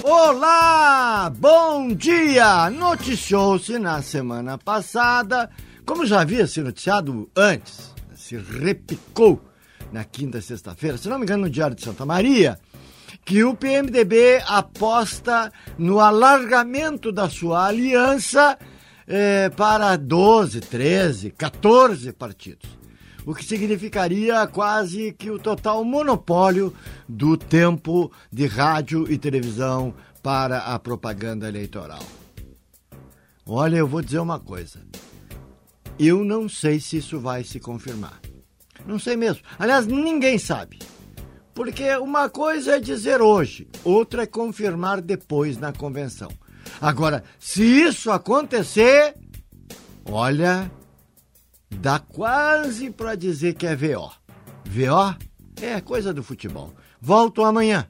Olá, bom dia! Noticiou-se na semana passada, como já havia se noticiado antes, se repicou na quinta e sexta-feira, se não me engano no Diário de Santa Maria, que o PMDB aposta no alargamento da sua aliança para 12, 13, 14 partidos. O que significaria quase que o total monopólio do tempo de rádio e televisão para a propaganda eleitoral. Olha, eu vou dizer uma coisa. Eu não sei se isso vai se confirmar. Não sei mesmo. Aliás, ninguém sabe. Porque uma coisa é dizer hoje, outra é confirmar depois na convenção. Agora, se isso acontecer, olha, dá quase para dizer que é VO. VO é coisa do futebol. Volto amanhã.